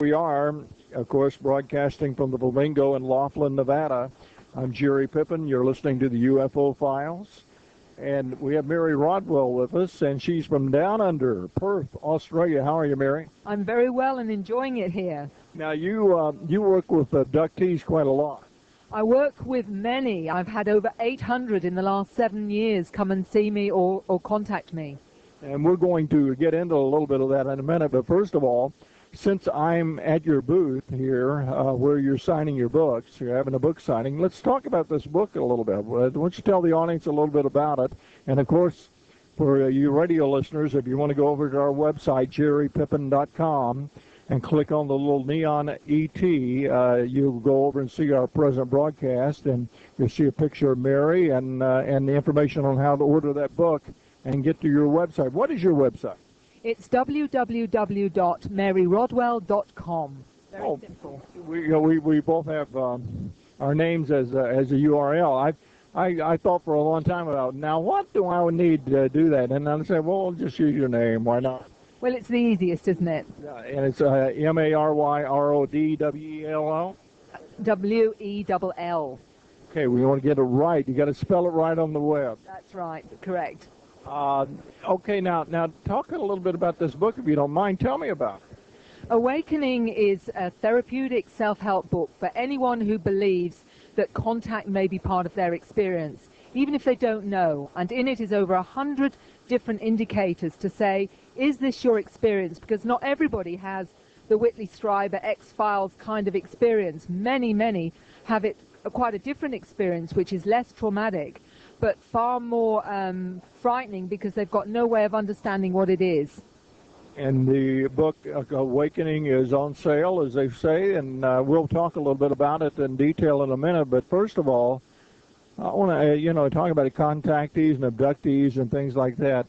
We are, of course, broadcasting from the Flamingo in Laughlin, Nevada. I'm Jerry Pippin. You're listening to the UFO Files. And we have Mary Rodwell with us, and she's from down under Perth, Australia. How are you, Mary? I'm very well and enjoying it here. Now, you work with abductees quite a lot. I work with many. I've had over 800 in the last 7 years come and see me or contact me. And we're going to get into a little bit of that in a minute. But first of all, since I'm at your booth here where you're signing your books, you're having a book signing, let's talk about this book a little bit. Why don't you tell the audience a little bit about it? And, of course, for you radio listeners, if you want to go over to our website, jerrypippin.com, and click on the little neon ET, you'll go over and see our present broadcast, and you'll see a picture of Mary and the information on how to order that book and get to your website. What is your website? It's www.maryrodwell.com. Very simple. We both have our names as a URL. I thought for a long time about, now what do I need to do that? And I said, well, just use your name. Why not? Well, it's the easiest, isn't it? Yeah, and it's MaryRodwell. W-E-L-L. Okay, we want to get it right. You got to spell it right on the web. That's right, correct. Okay, now talk a little bit about this book, if you don't mind. Tell me about it. Awakening is a therapeutic self-help book for anyone who believes that contact may be part of their experience, even if they don't know. And in it is over 100 different indicators to say, is this your experience? Because not everybody has the Whitley Strieber X-Files kind of experience. Many have quite a different experience, which is less traumatic, but far more frightening because they've got no way of understanding what it is. And the book, Awakening, is on sale, as they say, and we'll talk a little bit about it in detail in a minute. But first of all, I want to, talk about contactees and abductees and things like that.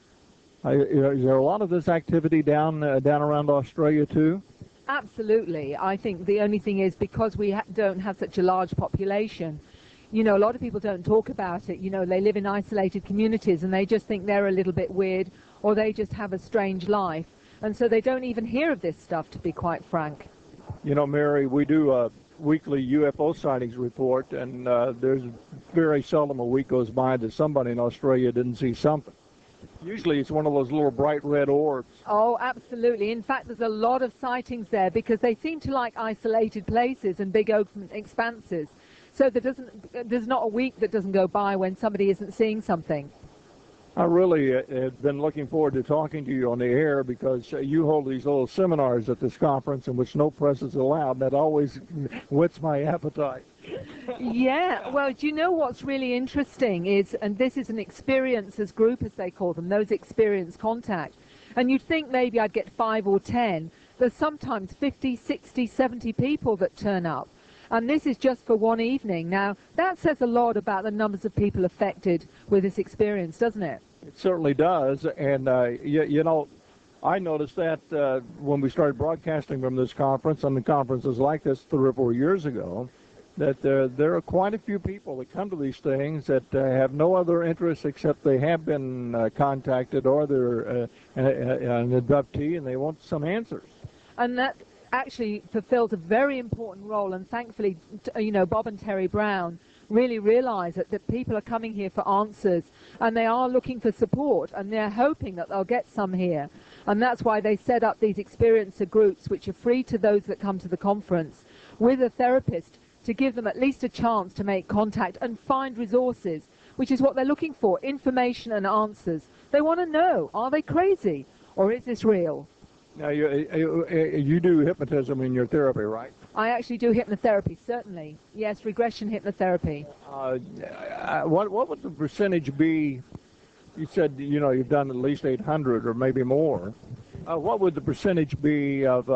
Is there a lot of this activity down around Australia, too? Absolutely. I think the only thing is because we don't have such a large population, a lot of people don't talk about it. They live in isolated communities and they just think they're a little bit weird or they just have a strange life. And so they don't even hear of this stuff, to be quite frank. Mary, we do a weekly UFO sightings report, and there's very seldom a week goes by that somebody in Australia didn't see something. Usually it's one of those little bright red orbs. Oh, absolutely. In fact, there's a lot of sightings there because they seem to like isolated places and big open expanses. So there's not a week that doesn't go by when somebody isn't seeing something. I really have been looking forward to talking to you on the air because you hold these little seminars at this conference in which no press is allowed. That always whets my appetite. Yeah, well, do you know what's really interesting is, and this is an experiences group, as they call them, those experience contact, and you'd think maybe I'd get 5 or 10. There's sometimes 50, 60, 70 people that turn up. And this is just for one evening. Now, that says a lot about the numbers of people affected with this experience, doesn't it? It certainly does. And, I noticed that when we started broadcasting from this conference, and the conferences like this 3 or 4 years ago, that there are quite a few people that come to these things that have no other interest except they have been contacted or they're an abductee and they want some answers. And that actually fulfills a very important role, and thankfully, Bob and Terry Brown really realize that people are coming here for answers, and they are looking for support, and they're hoping that they'll get some here. And that's why they set up these experiencer groups, which are free to those that come to the conference, with a therapist to give them at least a chance to make contact and find resources, which is what they're looking for, information and answers. They want to know, are they crazy, or is this real? Now, you do hypnotism in your therapy, right? I actually do hypnotherapy, certainly. Yes, regression hypnotherapy. What would the percentage be? You said, you've done at least 800 or maybe more. What would the percentage be of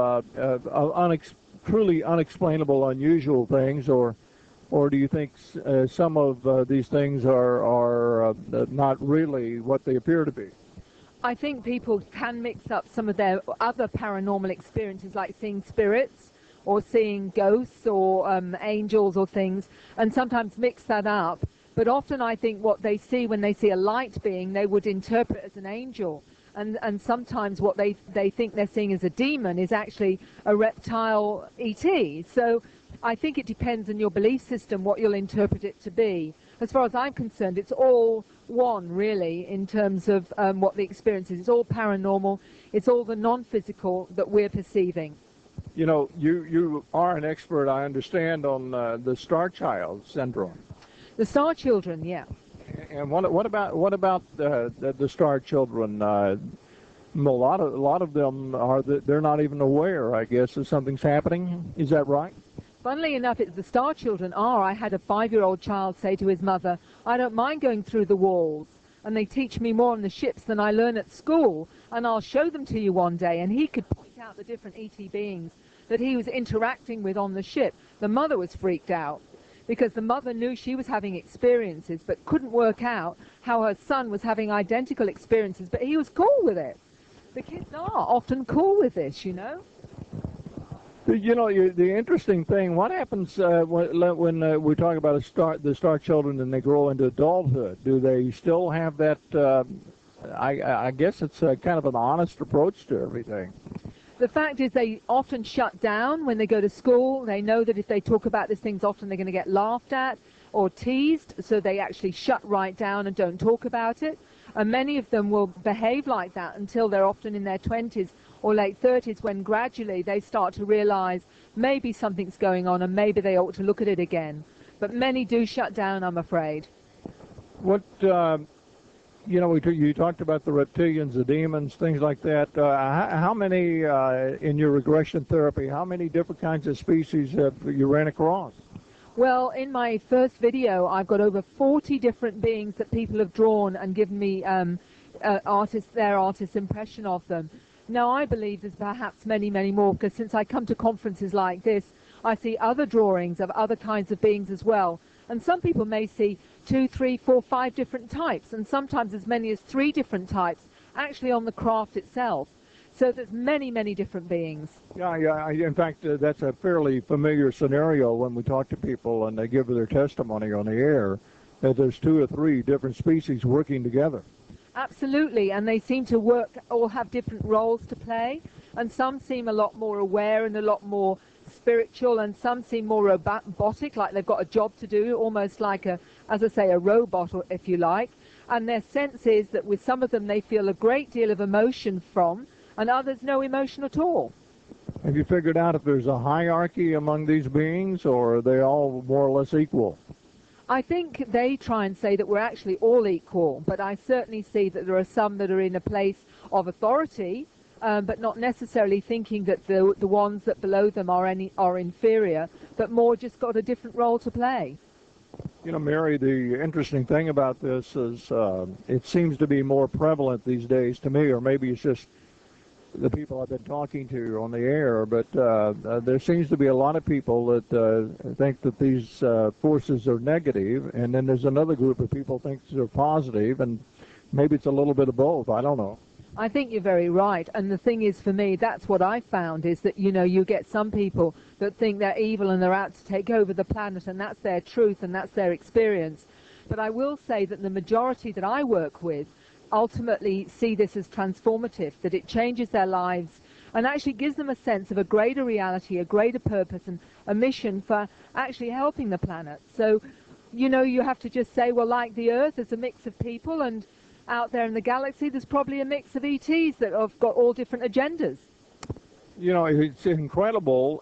truly unexplainable, unusual things, or do you think some of these things are not really what they appear to be? I think people can mix up some of their other paranormal experiences, like seeing spirits or seeing ghosts or angels or things, and sometimes mix that up. But often I think what they see when they see a light being, they would interpret as an angel. and sometimes what they think they're seeing as a demon is actually a reptile ET. So I think it depends on your belief system what you'll interpret it to be. As far as I'm concerned, it's all one, really, in terms of what the experience is. It's all paranormal. It's all the non-physical that we're perceiving. You know, you are an expert, I understand, on the Star Child syndrome. The Star Children, yeah. And what about the Star Children? A lot of them they're not even aware, I guess, that something's happening. Is that right? Funnily enough, the Star Children are. I had a 5-year-old child say to his mother, "I don't mind going through the walls, and they teach me more on the ships than I learn at school, and I'll show them to you one day." And he could point out the different ET beings that he was interacting with on the ship. The mother was freaked out because the mother knew she was having experiences but couldn't work out how her son was having identical experiences, but he was cool with it. The kids are often cool with this, you know. You know, the interesting thing, what happens when we talk about the Star Children and they grow into adulthood? Do they still have that, I guess it's kind of an honest approach to everything? The fact is they often shut down when they go to school. They know that if they talk about these things, often they're going to get laughed at or teased, so they actually shut right down and don't talk about it. And many of them will behave like that until they're often in their 20s or late 30s, when gradually they start to realize maybe something's going on and maybe they ought to look at it again. But many do shut down, I'm afraid. What, you know, you talked about the reptilians, the demons, things like that. How many, in your regression therapy, how many different kinds of species have you ran across? Well, in my first video, I've got over 40 different beings that people have drawn and given me their artist impression of them. Now, I believe there's perhaps many, many more, because since I come to conferences like this, I see other drawings of other kinds of beings as well. And some people may see 2, 3, 4, 5 different types, and sometimes as many as 3 different types, actually on the craft itself. So there's many, many different beings. Yeah. In fact, that's a fairly familiar scenario when we talk to people and they give their testimony on the air, that there's 2 or 3 different species working together. Absolutely, and they seem to all have different roles to play, and some seem a lot more aware and a lot more spiritual, and some seem more robotic, like they've got a job to do, almost like as I say, a robot, if you like. And their sense is that with some of them they feel a great deal of emotion from, and others no emotion at all. Have you figured out if there's a hierarchy among these beings, or are they all more or less equal? I think they try and say that we're actually all equal, but I certainly see that there are some that are in a place of authority, but not necessarily thinking that the ones that below them are inferior, but more just got a different role to play. You know, Mary, the interesting thing about this is it seems to be more prevalent these days to me, or maybe it's just the people I've been talking to on the air, but there seems to be a lot of people that think that these forces are negative, and then there's another group of people think they're positive, and maybe it's a little bit of both. I don't know. I think you're very right, and the thing is, for me, that's what I found, is that, you know, you get some people that think they're evil and they're out to take over the planet, and that's their truth and that's their experience. But I will say that the majority that I work with ultimately see this as transformative, that it changes their lives and actually gives them a sense of a greater reality, a greater purpose, and a mission for actually helping the planet. So, you know, you have to just say, well, like the Earth, there's a mix of people, and out there in the galaxy, there's probably a mix of ETs that have got all different agendas. You know, it's incredible,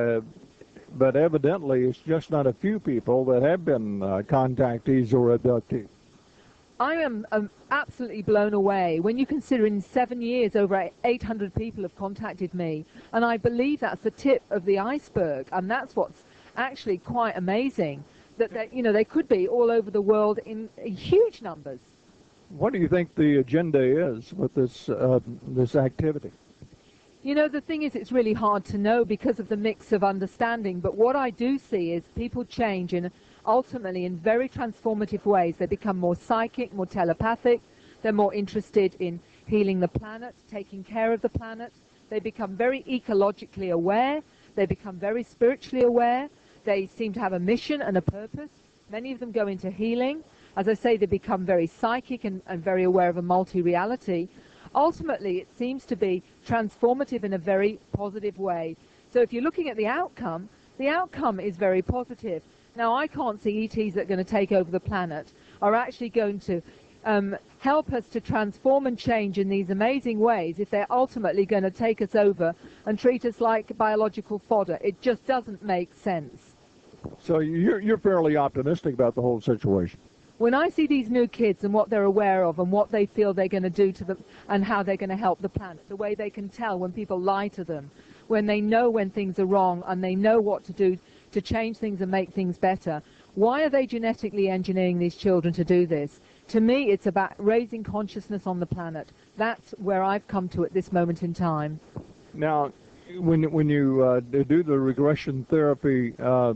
but evidently it's just not a few people that have been contactees or abductees. I am absolutely blown away when you consider in 7 years over 800 people have contacted me, and I believe that's the tip of the iceberg, and that's what's actually quite amazing, that you know, they could be all over the world in huge numbers. What do you think the agenda is with this activity? You know, the thing is, it's really hard to know because of the mix of understanding, but what I do see is people change ultimately in very transformative ways. They become more psychic, more telepathic, they're more interested in healing the planet, taking care of the planet. They become very ecologically aware, they become very spiritually aware, they seem to have a mission and a purpose. Many of them go into healing. As I say, they become very psychic and very aware of a multi-reality. ultimately it seems to be transformative in a very positive way. So if you're looking at the outcome is very positive. Now, I can't see ETs that are going to take over the planet are actually going to help us to transform and change in these amazing ways if they're ultimately going to take us over and treat us like biological fodder. It just doesn't make sense. So you're fairly optimistic about the whole situation. When I see these new kids and what they're aware of and what they feel they're going to do to them and how they're going to help the planet, the way they can tell when people lie to them, when they know when things are wrong and they know what to do to change things and make things better, why are they genetically engineering these children to do this? To me, it's about raising consciousness on the planet. That's where I've come to at this moment in time. Now, when you do the regression therapy,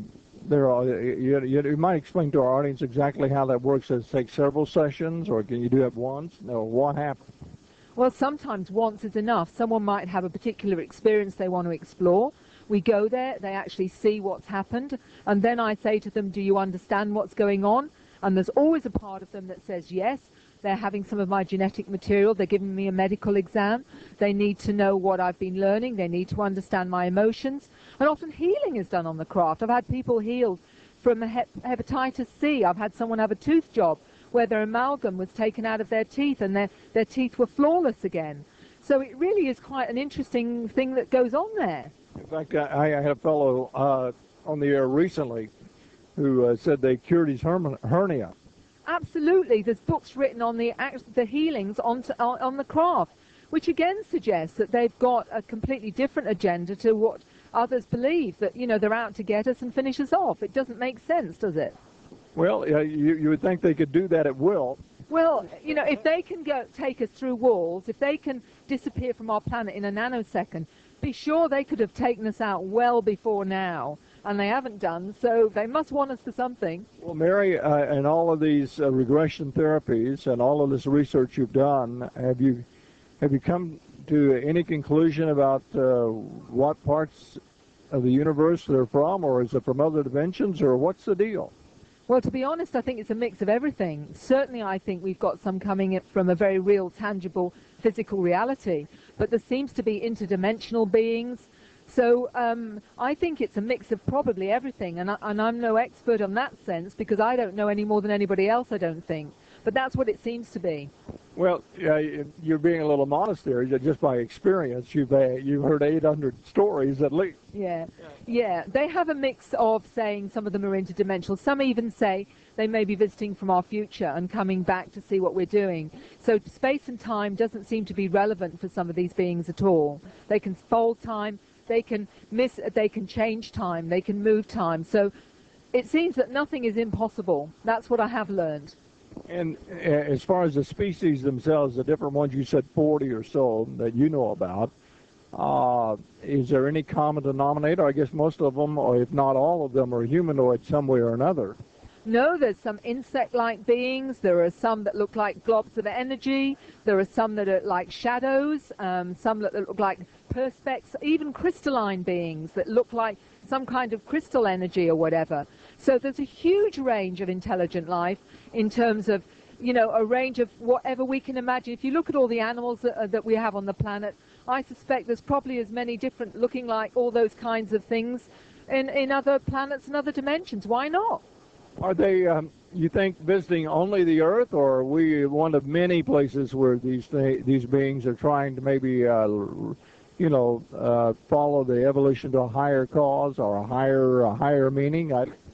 you might explain to our audience exactly how that works. Does it take several sessions, or can you do it once? No, what happens? Well, sometimes once is enough. Someone might have a particular experience they want to explore. We go there, they actually see what's happened, and then I say to them, do you understand what's going on? And there's always a part of them that says yes. They're having some of my genetic material. They're giving me a medical exam. They need to know what I've been learning. They need to understand my emotions. And often healing is done on the craft. I've had people healed from hepatitis C. I've had someone have a tooth job where their amalgam was taken out of their teeth and their teeth were flawless again. So it really is quite an interesting thing that goes on there. In fact, I had a fellow on the air recently who said they cured his hernia. Absolutely. There's books written on the healings on the craft, which again suggests that they've got a completely different agenda to what others believe, that, you know, they're out to get us and finish us off. It doesn't make sense, does it? Well, you would think they could do that at will. Well, you know, if they can take us through walls, if they can disappear from our planet in a nanosecond, be sure they could have taken us out well before now, and they haven't done, so they must want us for something. Well, Mary, in all of these regression therapies and all of this research you've done, have you come to any conclusion about what parts of the universe they're from, or is it from other dimensions, or what's the deal? Well, to be honest, I think it's a mix of everything. Certainly, I think we've got some coming from a very real, tangible, physical reality. But there seems to be interdimensional beings. So I think it's a mix of probably everything. And I'm no expert on that sense because I don't know any more than anybody else, I don't think. But that's what it seems to be. Well, you're being a little modest there. Just by experience, you've heard 800 stories at least. Yeah. They have a mix of saying some of them are interdimensional. Some even say they may be visiting from our future and coming back to see what we're doing. So space and time doesn't seem to be relevant for some of these beings at all. They can fold time, they can change time, they can move time. So it seems that nothing is impossible. That's what I have learned. And as far as the species themselves, the different ones, you said 40 or so that you know about, is there any common denominator? I guess most of them, or if not all of them, are humanoid some way or another. No, there's some insect-like beings. There are some that look like globs of energy. There are some that are like shadows, some that look like perspex, even crystalline beings that look like some kind of crystal energy or whatever. So there's a huge range of intelligent life in terms of, you know, a range of whatever we can imagine. If you look at all the animals that we have on the planet, I suspect there's probably as many different looking like all those kinds of things in other planets and other dimensions. Why not? Are they, you think, visiting only the Earth, or are we one of many places where these beings are trying to maybe, follow the evolution to a higher cause or a higher meaning?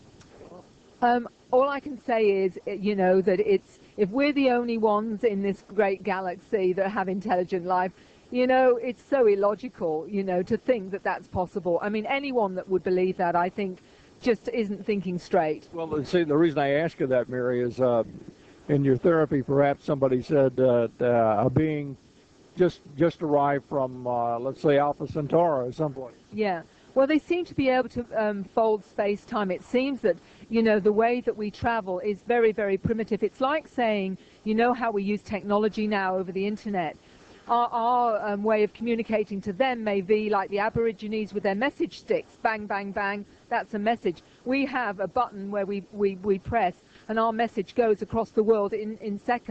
All I can say is, you know, that if we're the only ones in this great galaxy that have intelligent life, you know, it's so illogical, you know, to think that that's possible. I mean, anyone that would believe that, I think, just isn't thinking straight. Well, see, the reason I ask you that, Mary, is in your therapy, perhaps somebody said a being just arrived from, let's say, Alpha Centauri or someplace. Yeah. Well, they seem to be able to fold space-time. It seems that, you know, the way that we travel is very, very primitive. It's like saying, you know how we use technology now over the internet. Our way of communicating to them may be like the Aborigines with their message sticks. Bang, bang, bang. That's a message. We have a button where we press, and our message goes across the world in seconds.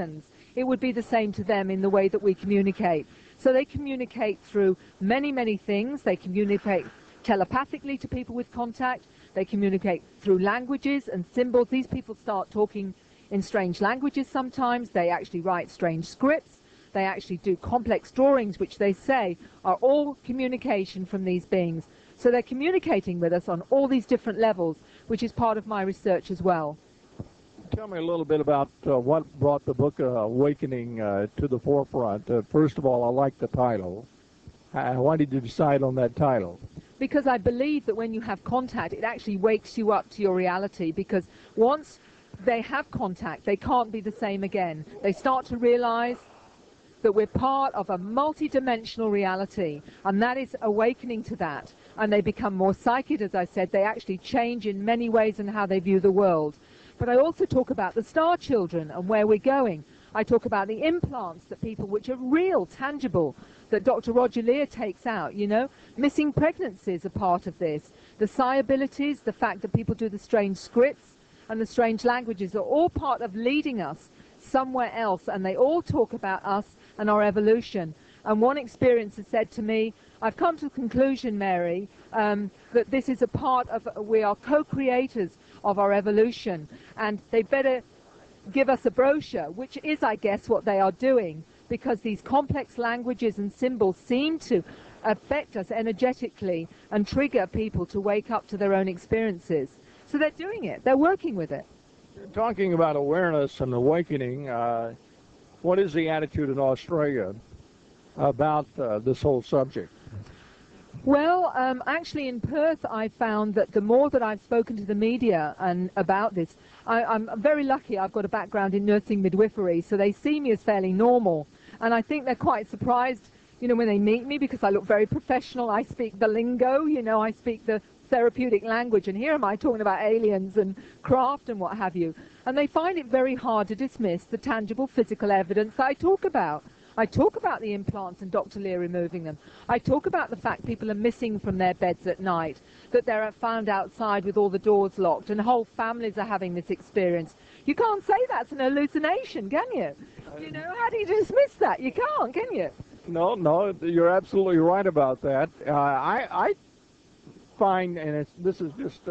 it would be the same to them in the way that we communicate. So they communicate through many, many things. They communicate telepathically to people with contact. They communicate through languages and symbols. These people start talking in strange languages sometimes. They actually write strange scripts. They actually do complex drawings, which they say are all communication from these beings. So they're communicating with us on all these different levels, which is part of my research as well. Tell me a little bit about what brought the book Awakening to the forefront. First of all, I like the title. Why did you decide on that title? Because I believe that when you have contact, it actually wakes you up to your reality, because once they have contact, they can't be the same again. They start to realize that we're part of a multi-dimensional reality, and that is awakening to that. And they become more psychic, as I said. They actually change in many ways in how they view the world. But I also talk about the star children and where we're going. I talk about the implants that people, which are real, tangible, that Dr. Roger Leir takes out, you know. Missing pregnancies are part of this. The psi abilities, the fact that people do the strange scripts and the strange languages are all part of leading us somewhere else, and they all talk about us and our evolution. And one experiencer said to me, I've come to the conclusion, Mary, that this is a part of, we are co-creators of our evolution, and they better give us a brochure, which is, I guess, what they are doing, because these complex languages and symbols seem to affect us energetically and trigger people to wake up to their own experiences. So they're doing it. They're working with it. Talking about awareness and awakening, what is the attitude in Australia about this whole subject? Well, actually in Perth I found that the more that I've spoken to the media and about this, I'm very lucky. I've got a background in nursing midwifery, so they see me as fairly normal. And I think they're quite surprised, you know, when they meet me, because I look very professional. I speak the lingo, you know, I speak the therapeutic language, and here am I talking about aliens and craft and what have you. And they find it very hard to dismiss the tangible physical evidence that I talk about. I talk about the implants and Dr. Leir removing them. I talk about the fact people are missing from their beds at night, that they're found outside with all the doors locked, and whole families are having this experience. You can't say that's an hallucination, can you? You know, how do you dismiss that? You can't, can you? No, you're absolutely right about that. I find, and this is just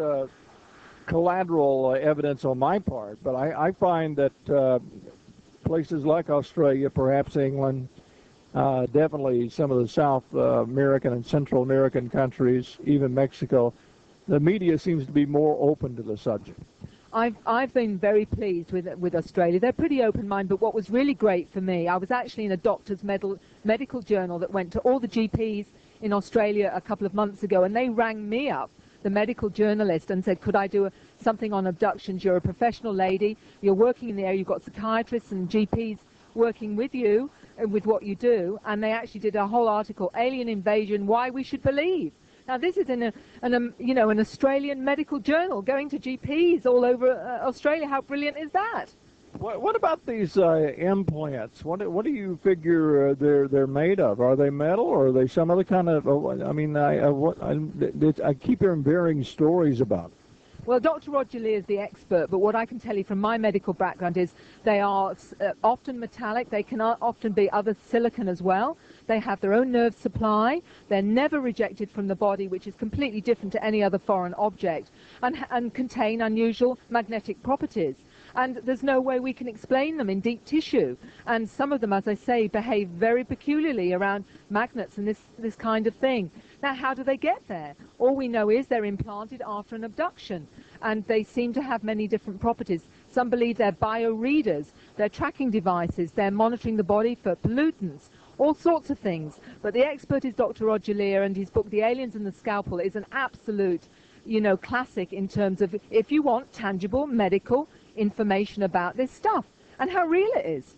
collateral evidence on my part, but I find that places like Australia, perhaps England, definitely some of the South American and Central American countries, even Mexico, the media seems to be more open to the subject. I've been very pleased with Australia. They're pretty open-minded, but what was really great for me, I was actually in a doctor's medical journal that went to all the GPs in Australia a couple of months ago, and they rang me up, the medical journalist, and said, could I do something on abductions? You're a professional lady, you're working in the area, you've got psychiatrists and GPs working with you and with what you do, and they actually did a whole article, Alien Invasion, Why We Should Believe. Now this is in an Australian medical journal, going to GPs all over Australia. How brilliant is that? What about these implants? What do you figure they're made of? Are they metal, or are they some other kind of? I mean, I keep hearing varying stories about it. Well, Dr. Roger Leir is the expert, but what I can tell you from my medical background is they are often metallic. They can often be other silicon as well. They have their own nerve supply. They're never rejected from the body, which is completely different to any other foreign object, and contain unusual magnetic properties. And there's no way we can explain them in deep tissue. And some of them, as I say, behave very peculiarly around magnets and this kind of thing. Now, how do they get there? All we know is they're implanted after an abduction, and they seem to have many different properties. Some believe they're bioreaders, they're tracking devices, they're monitoring the body for pollutants, all sorts of things. But the expert is Dr. Roger Leir, and his book, The Aliens and the Scalpel, is an absolute, classic in terms of, if you want tangible medical information about this stuff and how real it is.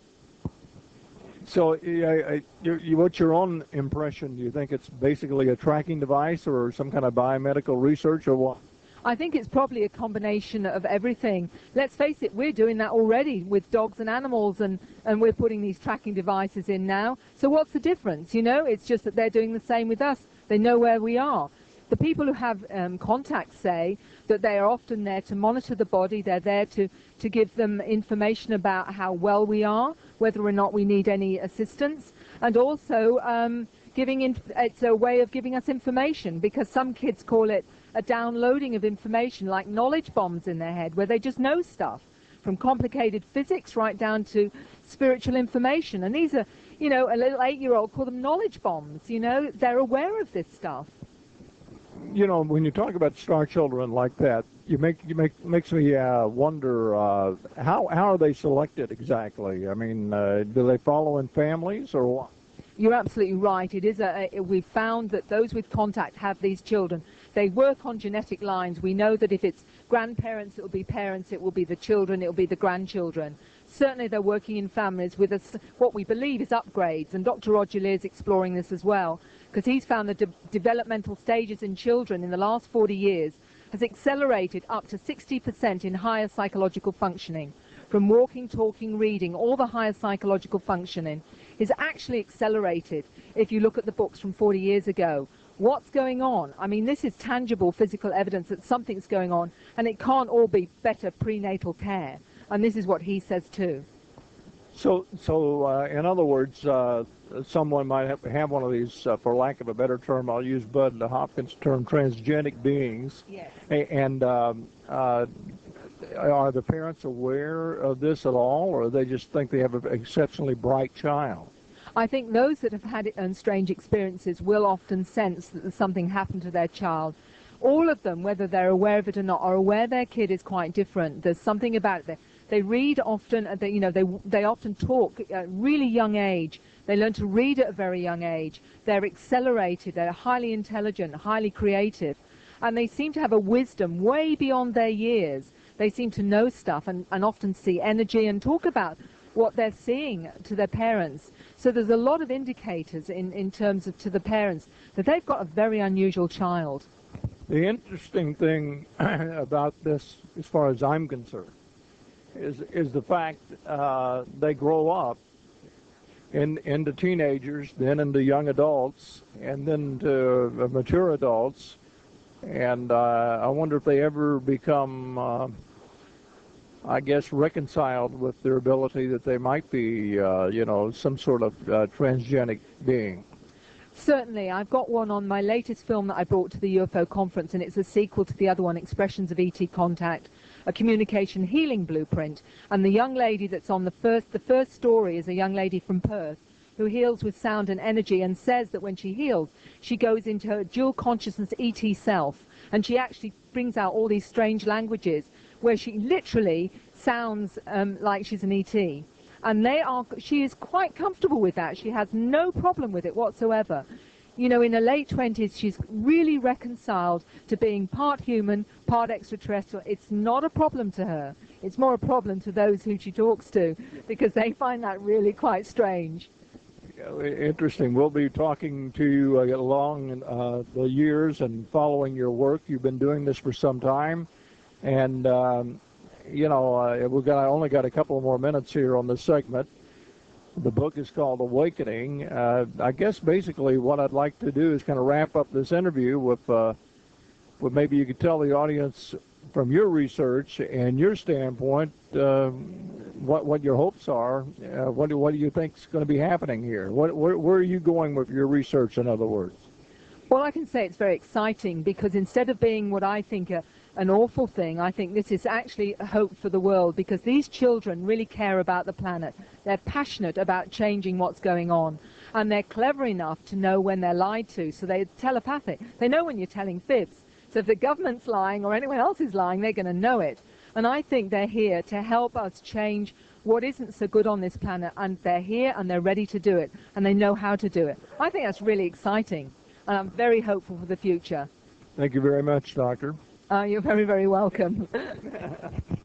So, what's your own impression? Do you think it's basically a tracking device or some kind of biomedical research, or what? I think it's probably a combination of everything. Let's face it, we're doing that already with dogs and animals, and we're putting these tracking devices in now. So what's the difference? It's just that they're doing the same with us. They know where we are. The people who have contact say that they are often there to monitor the body. They're there to give them information about how well we are, whether or not we need any assistance, and also it's a way of giving us information, because some kids call it a downloading of information, like knowledge bombs in their head, where they just know stuff, from complicated physics right down to spiritual information. And these are, you know, a little 8-year-old call them knowledge bombs. You know, they're aware of this stuff. You know, when you talk about star children like that, makes me wonder how are they selected exactly? I mean, do they follow in families or what? You're absolutely right. It is we've found that those with contact have these children. They work on genetic lines. We know that if it's grandparents, it will be parents, it will be the children, it will be the grandchildren. Certainly they're working in families with what we believe is upgrades, and Dr. Roger Leir is exploring this as well, because he's found the developmental stages in children in the last 40 years has accelerated up to 60% in higher psychological functioning. From walking, talking, reading, all the higher psychological functioning is actually accelerated if you look at the books from 40 years ago. What's going on? I mean, this is tangible physical evidence that something's going on, and it can't all be better prenatal care. And this is what he says too. So in other words, someone might have one of these, for lack of a better term, I'll use Bud Hopkins' term, transgenic beings. Yes. And are the parents aware of this at all, or they just think they have an exceptionally bright child? I think those that have had strange experiences will often sense that something happened to their child. All of them, whether they're aware of it or not, are aware their kid is quite different. There's something about it. They read often, they often talk at a really young age. They learn to read at a very young age. They're accelerated, they're highly intelligent, highly creative, and they seem to have a wisdom way beyond their years. They seem to know stuff and often see energy and talk about what they're seeing to their parents. So there's a lot of indicators in terms of to the parents that they've got a very unusual child. The interesting thing about this, as far as I'm concerned, is the fact they grow up into teenagers, then into young adults, and then to mature adults. And I wonder if they ever become, I guess, reconciled with their ability that they might be, some sort of transgenic being. Certainly. I've got one on my latest film that I brought to the UFO conference, and it's a sequel to the other one, Expressions of ET Contact, a communication healing blueprint. And the young lady that's on the first story is a young lady from Perth who heals with sound and energy, and says that when she heals, she goes into her dual consciousness ET self, and she actually brings out all these strange languages where she literally sounds like she's an ET. And she is quite comfortable with that. She has no problem with it whatsoever. You know, in her late 20s, she's really reconciled to being part human, part extraterrestrial. It's not a problem to her. It's more a problem to those who she talks to, because they find that really quite strange. Interesting. We'll be talking to you along the years and following your work. You've been doing this for some time, and we've only got a couple more minutes here on this segment. The book is called Awakening. I guess basically what I'd like to do is kind of wrap up this interview with maybe you could tell the audience from your research and your standpoint what your hopes are. What do you think is going to be happening here? Where are you going with your research, in other words? Well, I can say it's very exciting, because instead of being what I think an awful thing, I think this is actually a hope for the world, because these children really care about the planet. They're passionate about changing what's going on, and they're clever enough to know when they're lied to, so they're telepathic. They know when you're telling fibs. So if the government's lying or anyone else is lying, they're going to know it. And I think they're here to help us change what isn't so good on this planet, and they're here and they're ready to do it, and they know how to do it. I think that's really exciting, and I'm very hopeful for the future. Thank you very much, Doctor. You're very, very welcome.